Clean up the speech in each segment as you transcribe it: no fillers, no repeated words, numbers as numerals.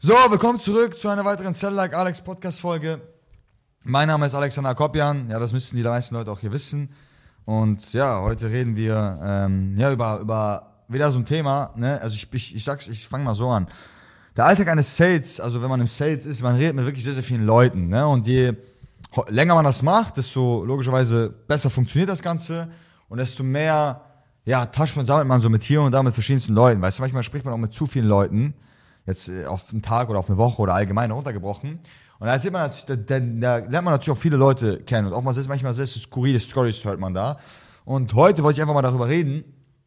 So, willkommen zurück zu einer weiteren Sell Like Alex Podcast-Folge. Mein Name ist Alexander Akopjan, ja, das müssten die meisten Leute auch hier wissen. Und ja, heute reden wir über wieder so ein Thema, ne? Also ich fange mal so an. Der Alltag eines Sales, also wenn man im Sales ist, man redet mit wirklich sehr, sehr vielen Leuten, ne? Und je länger man das macht, desto logischerweise besser funktioniert das Ganze und desto mehr, ja, Touchpoints sammelt man so mit hier und da mit verschiedensten Leuten. Weißt du, manchmal spricht man auch mit zu vielen Leuten, jetzt auf einen Tag oder auf eine Woche oder allgemein runtergebrochen. Und da sieht man natürlich, da lernt man natürlich auch viele Leute kennen und auch manchmal sehr skurrile Stories hört man da. Und heute wollte ich einfach mal darüber reden,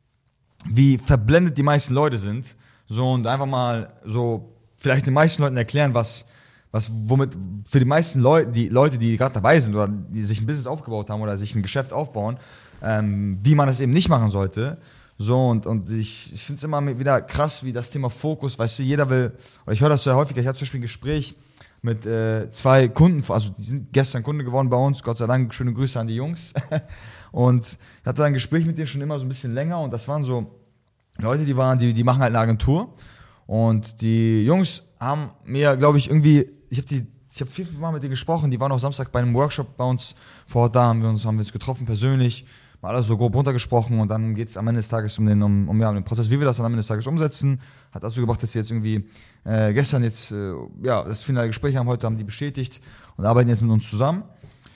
wie verblendet die meisten Leute sind. So, und einfach mal so vielleicht den meisten Leuten erklären, womit für die meisten Leute, die gerade dabei sind oder die sich ein Business aufgebaut haben oder sich ein Geschäft aufbauen, wie man es eben nicht machen sollte. So, und ich finde es immer wieder krass, wie das Thema Fokus, weißt du, jeder will, oder ich höre das sehr häufiger, ich hatte zum Beispiel ein Gespräch mit 2 Kunden, also die sind gestern Kunde geworden bei uns, Gott sei Dank, schöne Grüße an die Jungs. Und ich hatte ein Gespräch mit denen schon immer so ein bisschen länger und das waren so Leute, die machen halt eine Agentur und die Jungs haben mir, glaube ich, irgendwie, ich habe 4-5 Mal mit denen gesprochen, die waren auch Samstag bei einem Workshop bei uns vor Ort da, haben wir uns getroffen persönlich, mal alles so grob runtergesprochen und dann geht es am Ende des Tages um den Prozess, wie wir das dann am Ende des Tages umsetzen. Hat dazu gebracht, dass sie jetzt irgendwie gestern das finale Gespräch haben, heute haben die bestätigt und arbeiten jetzt mit uns zusammen.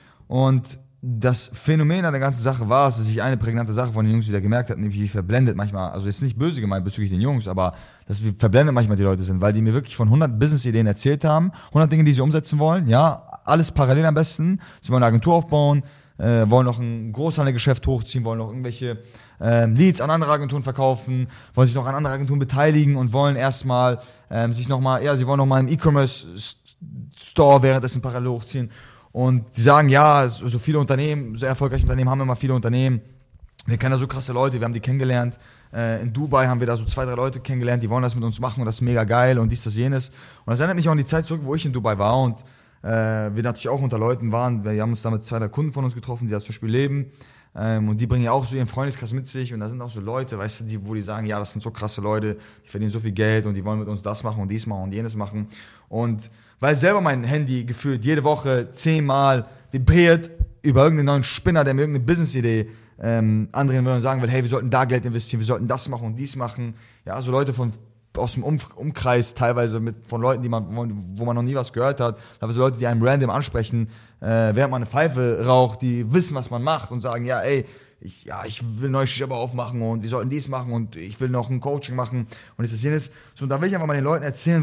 Und das Phänomen an der ganzen Sache war, dass ich eine prägnante Sache von den Jungs wieder gemerkt habe, nämlich wie verblendet manchmal, also jetzt nicht böse gemeint bezüglich den Jungs, aber dass wir verblendet manchmal die Leute sind, weil die mir wirklich von 100 Business-Ideen erzählt haben, 100 Dinge, die sie umsetzen wollen, ja, alles parallel am besten. Sie wollen eine Agentur aufbauen, wollen noch ein Großhandelgeschäft hochziehen, wollen noch irgendwelche Leads an andere Agenturen verkaufen, wollen sich noch an andere Agenturen beteiligen und wollen erstmal sie wollen noch mal im E-Commerce-Store währenddessen parallel hochziehen. Und die sagen, ja, so viele Unternehmen, sehr erfolgreiche Unternehmen haben immer viele Unternehmen. Wir kennen da so krasse Leute, wir haben die kennengelernt. In Dubai haben wir da so 2-3 Leute kennengelernt, die wollen das mit uns machen und das ist mega geil und dies, das, jenes. Und das erinnert mich auch an die Zeit zurück, wo ich in Dubai war und wir natürlich auch unter Leuten waren. Wir haben uns da mit 2-3 Kunden von uns getroffen, die da zum Beispiel leben. Und die bringen ja auch so ihren Freundeskreis mit sich und da sind auch so Leute, weißt du, wo die sagen, ja, das sind so krasse Leute, die verdienen so viel Geld und die wollen mit uns das machen und dies machen und jenes machen. Und weil selber mein Handy gefühlt jede Woche 10-mal vibriert über irgendeinen neuen Spinner, der mir irgendeine Business-Idee andrehen will und sagen will, hey, wir sollten da Geld investieren, wir sollten das machen und dies machen. Ja, so Leute aus dem Umkreis teilweise von Leuten, wo man noch nie was gehört hat, aber so Leute, die einem random ansprechen, während man eine Pfeife raucht, die wissen, was man macht und sagen, ja, ey, ich will neue Shisha aufmachen und wir sollten dies machen und ich will noch ein Coaching machen und ist das jenes. So, und da will ich einfach mal den Leuten erzählen,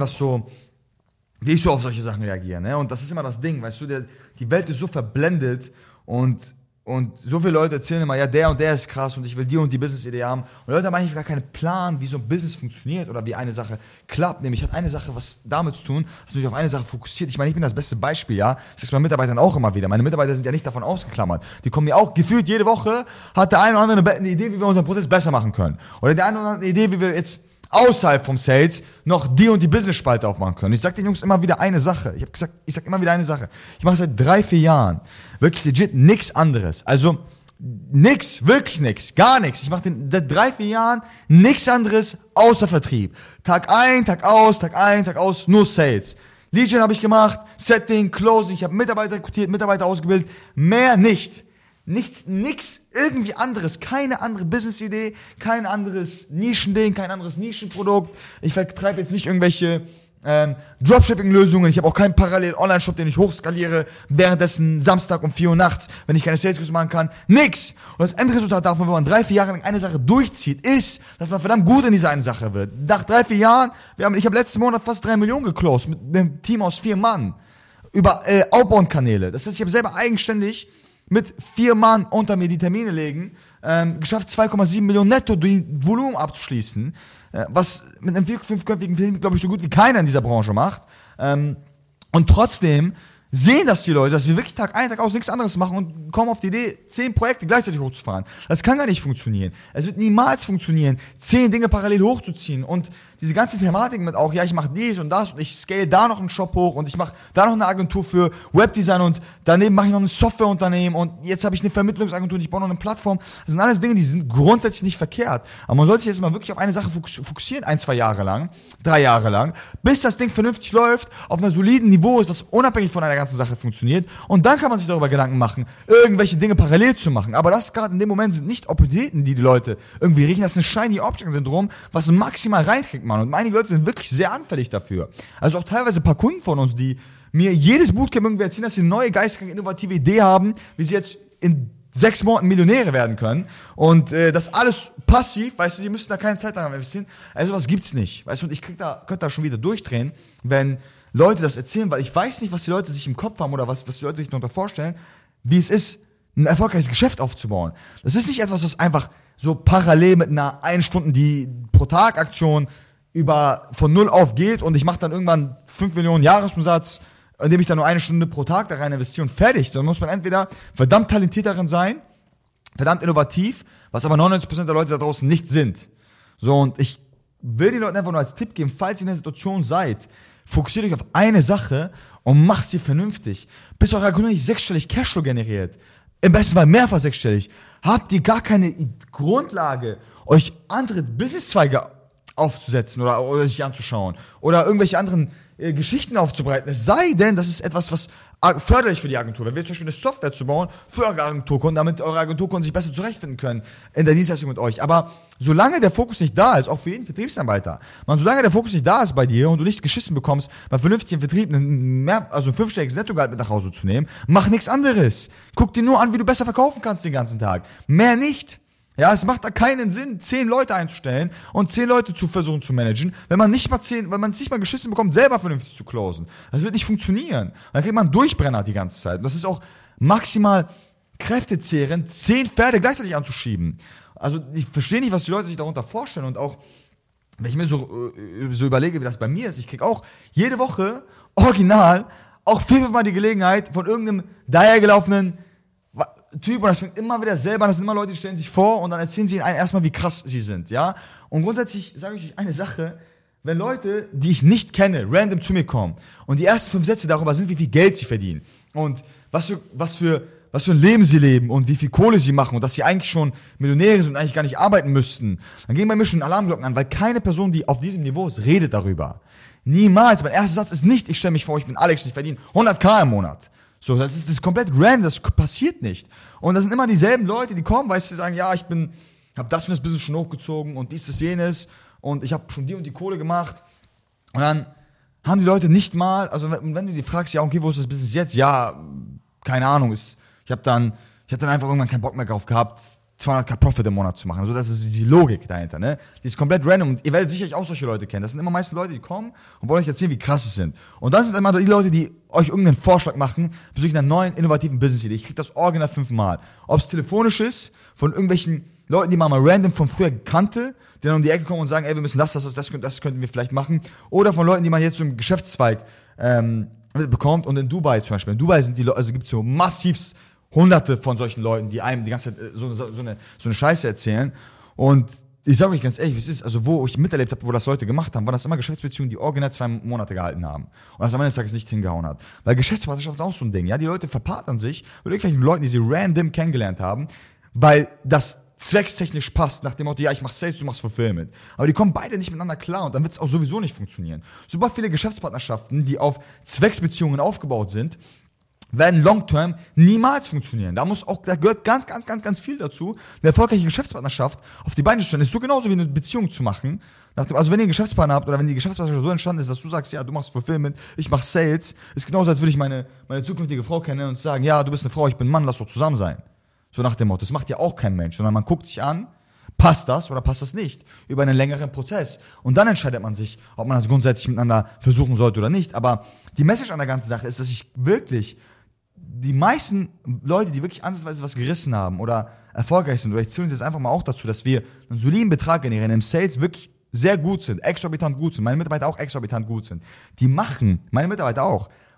wie ich so auf solche Sachen reagiere, ne? Und das ist immer das Ding, weißt du, die Welt ist so verblendet und so viele Leute erzählen immer, ja, der und der ist krass und ich will die und die Business-Idee haben. Und Leute haben eigentlich gar keinen Plan, wie so ein Business funktioniert oder wie eine Sache klappt. Nämlich hat eine Sache was damit zu tun, dass man sich auf eine Sache fokussiert. Ich meine, ich bin das beste Beispiel, ja. Das ist meinen Mitarbeitern auch immer wieder. Meine Mitarbeiter sind ja nicht davon ausgeklammert. Die kommen mir auch gefühlt jede Woche, hat der eine oder andere eine Idee, wie wir unseren Prozess besser machen können. Oder der eine oder andere eine Idee, wie wir jetzt außerhalb vom Sales noch die und die Business-Spalte aufmachen können. Ich sag den Jungs immer wieder eine Sache. Ich sag immer wieder eine Sache. Ich mache seit 3-4 Jahren wirklich legit nichts anderes. Also nix, wirklich nix, gar nichts. Ich mache seit 3-4 Jahren nichts anderes außer Vertrieb. Tag ein, Tag aus, nur Sales. Lead-Gen habe ich gemacht, Setting, Closing, ich habe Mitarbeiter rekrutiert, Mitarbeiter ausgebildet, mehr nicht. Nix irgendwie anderes, keine andere Business-Idee, kein anderes Nischending, kein anderes Nischenprodukt. Ich vertreibe jetzt nicht irgendwelche Dropshipping-Lösungen. Ich habe auch keinen Parallel-Online-Shop, den ich hochskaliere, währenddessen Samstag um 4 Uhr nachts, wenn ich keine Sales-Kurs machen kann. Nix! Und das Endresultat davon, wenn man 3-4 Jahre lang eine Sache durchzieht, ist, dass man verdammt gut in dieser einen Sache wird. Nach 3-4 Jahren, ich habe letzten Monat fast 3 Millionen geclosed mit einem Team aus 4 Mann. Über Outbound-Kanäle. Das heißt, ich habe selber eigenständig mit 4 Mann unter mir die Termine legen, geschafft 2,7 Millionen netto Volumen abzuschließen, was mit einem 4-5-köpfigen Team, glaube ich, so gut wie keiner in dieser Branche macht. Und trotzdem sehen das die Leute, dass wir wirklich Tag ein, Tag aus nichts anderes machen und kommen auf die Idee, 10 Projekte gleichzeitig hochzufahren. Das kann gar nicht funktionieren. Es wird niemals funktionieren, 10 Dinge parallel hochzuziehen und diese ganze Thematik mit auch, ja, ich mache dies und das und ich scale da noch einen Shop hoch und ich mache da noch eine Agentur für Webdesign und daneben mache ich noch ein Softwareunternehmen und jetzt habe ich eine Vermittlungsagentur und ich baue noch eine Plattform. Das sind alles Dinge, die sind grundsätzlich nicht verkehrt. Aber man sollte sich jetzt mal wirklich auf eine Sache fokussieren, 1, 2 Jahre lang, 3 Jahre lang, bis das Ding vernünftig läuft, auf einem soliden Niveau ist, was unabhängig von einer ganzen Sache funktioniert und dann kann man sich darüber Gedanken machen, irgendwelche Dinge parallel zu machen. Aber das gerade in dem Moment sind nicht Opportunitäten, die Leute irgendwie riechen, das ist ein Shiny Object Syndrom, was maximal reinkriegt, man. Und einige Leute sind wirklich sehr anfällig dafür. Also auch teilweise ein paar Kunden von uns, die mir jedes Bootcamp irgendwie erzählen, dass sie eine neue geistige, innovative Idee haben, wie sie jetzt in 6 Monaten Millionäre werden können. Und das alles passiv, weißt du, sie müssen da keine Zeit daran investieren. Also was gibt's nicht. Weißt du, und ich könnte da schon wieder durchdrehen, wenn Leute das erzählen, weil ich weiß nicht, was die Leute sich im Kopf haben oder was die Leute sich darunter vorstellen, wie es ist, ein erfolgreiches Geschäft aufzubauen. Das ist nicht etwas, was einfach so parallel mit einer 1 Stunde die pro Tag Aktion von 0 auf geht und ich mache dann irgendwann 5 Millionen Jahresumsatz, indem ich dann nur 1 Stunde pro Tag da rein investiere und fertig. Sondern muss man entweder verdammt talentiert darin sein, verdammt innovativ, was aber 99% der Leute da draußen nicht sind. So, und ich will den Leuten einfach nur als Tipp geben, falls ihr in der Situation seid, fokussiert euch auf eine Sache und macht sie vernünftig. Bis eure Kunde nicht 6-stellig Cashflow generiert. Im besten Fall mehrfach 6-stellig. Habt ihr gar keine Grundlage, euch andere Businesszweige aufzusetzen oder sich anzuschauen oder irgendwelche anderen Geschichten aufzubreiten. Es sei denn, das ist etwas, was förderlich für die Agentur. Wenn wir zum Beispiel eine Software zu bauen für eure Agenturkunden, damit eure Agenturkunden sich besser zurechtfinden können in der Dienstleistung mit euch. Aber solange der Fokus nicht da ist, auch für jeden Vertriebsarbeiter, solange der Fokus nicht da ist bei dir und du nicht geschissen bekommst, bei vernünftigen Vertrieb ein 5-stelliges Nettogehalt mit nach Hause zu nehmen, mach nichts anderes. Guck dir nur an, wie du besser verkaufen kannst den ganzen Tag. Mehr nicht. Ja, es macht da keinen Sinn, 10 Leute einzustellen und 10 Leute zu versuchen zu managen, wenn man es nicht mal geschissen bekommt, selber vernünftig zu closen. Das wird nicht funktionieren. Dann kriegt man einen Durchbrenner die ganze Zeit. Und das ist auch maximal kräftezehrend, 10 Pferde gleichzeitig anzuschieben. Also ich verstehe nicht, was die Leute sich darunter vorstellen und auch, wenn ich mir so überlege, wie das bei mir ist, ich kriege auch jede Woche original auch 4-5 Mal die Gelegenheit von irgendeinem dahergelaufenen Typ, und das fängt immer wieder selber an, das sind immer Leute, die stellen sich vor und dann erzählen sie ihnen erstmal, wie krass sie sind, ja. Und grundsätzlich sage ich euch eine Sache, wenn Leute, die ich nicht kenne, random zu mir kommen und die ersten 5 Sätze darüber sind, wie viel Geld sie verdienen und was für ein Leben sie leben und wie viel Kohle sie machen und dass sie eigentlich schon Millionäre sind und eigentlich gar nicht arbeiten müssten, dann gehen bei mir schon Alarmglocken an, weil keine Person, die auf diesem Niveau ist, redet darüber. Niemals. Mein erster Satz ist nicht, ich stelle mich vor, ich bin Alex und ich verdiene 100.000 im Monat. So, das ist komplett random, das passiert nicht. Und das sind immer dieselben Leute, die kommen, weißt du, sagen, ja, habe das und das Business schon hochgezogen und dies, das, jenes und ich habe schon die und die Kohle gemacht. Und dann haben die Leute nicht mal, also wenn du die fragst, ja, okay, wo ist das Business jetzt? Ja, keine Ahnung, ich habe dann einfach irgendwann keinen Bock mehr drauf gehabt, 200.000 Profit im Monat zu machen. Also das ist die Logik dahinter, ne? Die ist komplett random und ihr werdet sicherlich auch solche Leute kennen. Das sind immer meistens Leute, die kommen und wollen euch erzählen, wie krass sie sind. Und dann sind immer die Leute, die euch irgendeinen Vorschlag machen bezüglich einer neuen, innovativen Business-Idee. Ich krieg das original 5-mal. Ob es telefonisch ist, von irgendwelchen Leuten, die man mal random von früher kannte, die dann um die Ecke kommen und sagen, ey, wir müssen das könnten wir vielleicht machen. Oder von Leuten, die man jetzt so im Geschäftszweig bekommt und in Dubai zum Beispiel. In Dubai sind die Leute, also gibt's so massivst Hunderte von solchen Leuten, die einem die ganze Zeit so eine Scheiße erzählen. Und ich sage euch ganz ehrlich, wie es ist, also wo ich miterlebt habe, wo das Leute gemacht haben, waren das immer Geschäftsbeziehungen, die original 2 Monate gehalten haben. Und das am Ende des Tages nicht hingehauen hat. Weil Geschäftspartnerschaft ist auch so ein Ding. Ja, die Leute verpartnern sich mit irgendwelchen Leuten, die sie random kennengelernt haben, weil das zweckstechnisch passt, nach dem Motto, ja, ich mach Sales, du machst Fulfillment. Aber die kommen beide nicht miteinander klar und dann wird es auch sowieso nicht funktionieren. Super viele Geschäftspartnerschaften, die auf Zwecksbeziehungen aufgebaut sind, werden long-term niemals funktionieren. Da gehört ganz viel dazu. Eine erfolgreiche Geschäftspartnerschaft auf die Beine zu stellen, ist so genauso wie eine Beziehung zu machen. Also wenn ihr einen Geschäftspartner habt oder wenn die Geschäftspartnerschaft so entstanden ist, dass du sagst, ja, du machst Fulfillment, ich mach Sales, ist genauso, als würde ich meine zukünftige Frau kennen und sagen, ja, du bist eine Frau, ich bin ein Mann, lass doch zusammen sein. So nach dem Motto. Das macht ja auch kein Mensch, sondern man guckt sich an, passt das oder passt das nicht? Über einen längeren Prozess. Und dann entscheidet man sich, ob man das grundsätzlich miteinander versuchen sollte oder nicht. Aber die Message an der ganzen Sache ist, dass ich wirklich die meisten Leute, die wirklich ansatzweise was gerissen haben oder erfolgreich sind, oder ich zähle uns jetzt einfach mal auch dazu, dass wir einen soliden Betrag generieren, im Sales wirklich sehr gut sind, exorbitant gut sind, meine Mitarbeiter auch exorbitant gut sind, meine Mitarbeiter auch,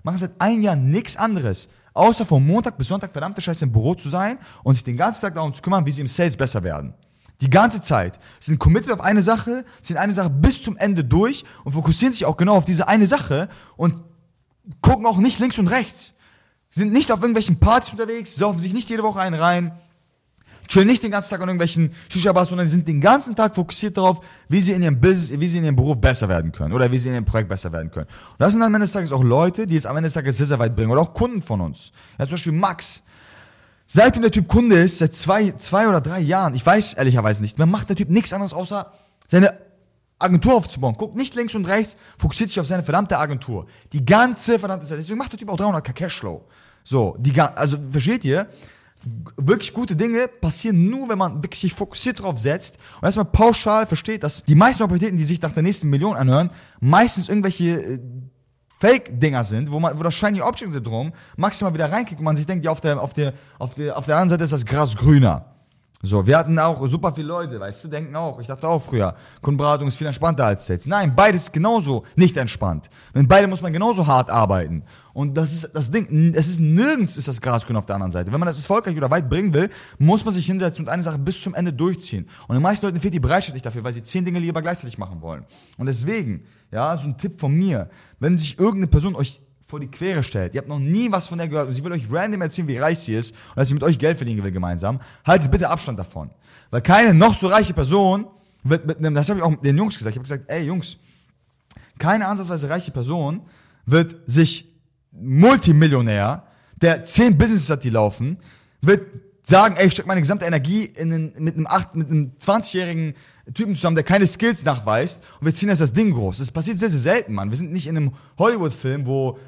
machen seit einem Jahr nichts anderes, außer von Montag bis Sonntag verdammte Scheiße im Büro zu sein und sich den ganzen Tag darum zu kümmern, wie sie im Sales besser werden. Die ganze Zeit. Sie sind committed auf eine Sache, ziehen eine Sache bis zum Ende durch und fokussieren sich auch genau auf diese eine Sache und gucken auch nicht links und rechts. Sie sind nicht auf irgendwelchen Partys unterwegs, saufen sich nicht jede Woche einen rein, chillen nicht den ganzen Tag an irgendwelchen Shisha-Bars, sondern sie sind den ganzen Tag fokussiert darauf, wie sie in ihrem Business, wie sie in ihrem Beruf besser werden können oder wie sie in ihrem Projekt besser werden können. Und das sind am Ende des Tages auch Leute, die es am Ende des Tages sehr, sehr weit bringen oder auch Kunden von uns. Ja, zum Beispiel Max. Seitdem der Typ Kunde ist, seit zwei oder 3 Jahren, ich weiß ehrlicherweise nicht mehr, macht der Typ nichts anderes, außer seine Agentur aufzubauen. Guckt nicht links und rechts, fokussiert sich auf seine verdammte Agentur. Die ganze verdammte Zeit. Deswegen macht der Typ auch 300k Cashflow. So, also versteht ihr? Wirklich gute Dinge passieren nur, wenn man wirklich sich fokussiert drauf setzt und erstmal pauschal versteht, dass die meisten Opportunitäten, die sich nach der nächsten Million anhören, meistens irgendwelche Fake-Dinger sind, wo das Shiny Object Syndrom maximal wieder reinkickt und man sich denkt, ja, auf der anderen Seite ist das Gras grüner. So, wir hatten auch super viele Leute, weißt du, denken auch, ich dachte auch früher, Kundenberatung ist viel entspannter als Sales. Nein, beides ist genauso nicht entspannt. Mit beide muss man genauso hart arbeiten. Und das ist das Ding, nirgends ist das Gras grün auf der anderen Seite. Wenn man das erfolgreich oder weit bringen will, muss man sich hinsetzen und eine Sache bis zum Ende durchziehen. Und den meisten Leuten fehlt die Bereitschaft nicht dafür, weil sie 10 Dinge lieber gleichzeitig machen wollen. Und deswegen, ja, so ein Tipp von mir, wenn sich irgendeine Person euch vor die Quere stellt, ihr habt noch nie was von der gehört und sie will euch random erzählen, wie reich sie ist und dass sie mit euch Geld verdienen will gemeinsam, haltet bitte Abstand davon. Weil keine noch so reiche Person wird mit einem, das habe ich auch den Jungs gesagt, ich habe gesagt, ey Jungs, keine ansatzweise reiche Person wird sich Multimillionär, der 10 Businesses hat, die laufen, wird sagen, ey, ich stecke meine gesamte Energie mit einem 20-jährigen Typen zusammen, der keine Skills nachweist und wir ziehen jetzt das Ding groß. Das passiert sehr, sehr selten, Mann. Wir sind nicht in einem Hollywood-Film, wo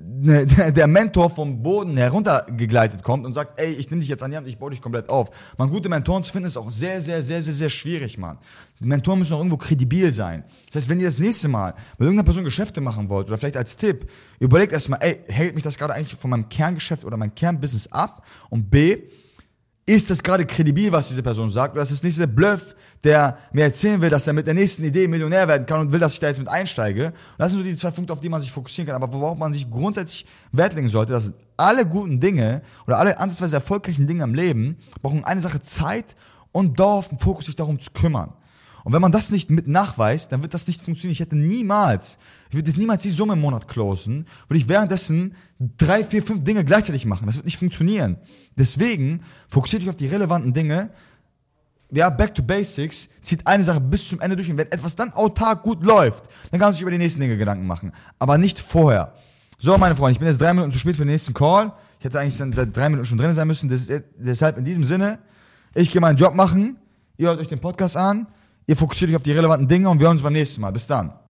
der Mentor vom Boden heruntergegleitet kommt und sagt, ey, ich nehme dich jetzt an die Hand, ich baue dich komplett auf. Man, gute Mentoren zu finden, ist auch sehr, sehr, sehr, sehr, sehr schwierig, Mann. Die Mentoren müssen auch irgendwo kredibil sein. Das heißt, wenn ihr das nächste Mal mit irgendeiner Person Geschäfte machen wollt oder vielleicht als Tipp, überlegt erstmal, ey, hält mich das gerade eigentlich von meinem Kerngeschäft oder meinem Kernbusiness ab? Und B, ist das gerade kredibil, was diese Person sagt? Oder ist es nicht der Bluff, der mir erzählen will, dass er mit der nächsten Idee Millionär werden kann und will, dass ich da jetzt mit einsteige? Und das sind so die 2 Punkte, auf die man sich fokussieren kann. Aber worauf man sich grundsätzlich Wert legen sollte, dass alle guten Dinge oder alle ansatzweise erfolgreichen Dinge im Leben brauchen eine Sache: Zeit und dauerhaften Fokus, sich darum zu kümmern. Und wenn man das nicht mit nachweist, dann wird das nicht funktionieren. Ich würde jetzt niemals die Summe im Monat closen, würde ich währenddessen 3, 4, 5 Dinge gleichzeitig machen. Das wird nicht funktionieren. Deswegen fokussiert euch auf die relevanten Dinge. Ja, back to basics, zieht eine Sache bis zum Ende durch und wenn etwas dann autark gut läuft, dann kann man sich über die nächsten Dinge Gedanken machen. Aber nicht vorher. So, meine Freunde, ich bin jetzt 3 Minuten zu spät für den nächsten Call. Ich hätte eigentlich seit 3 Minuten schon drin sein müssen. Deshalb in diesem Sinne, ich gehe meinen Job machen, ihr hört euch den Podcast an, ihr fokussiert euch auf die relevanten Dinge und wir hören uns beim nächsten Mal. Bis dann.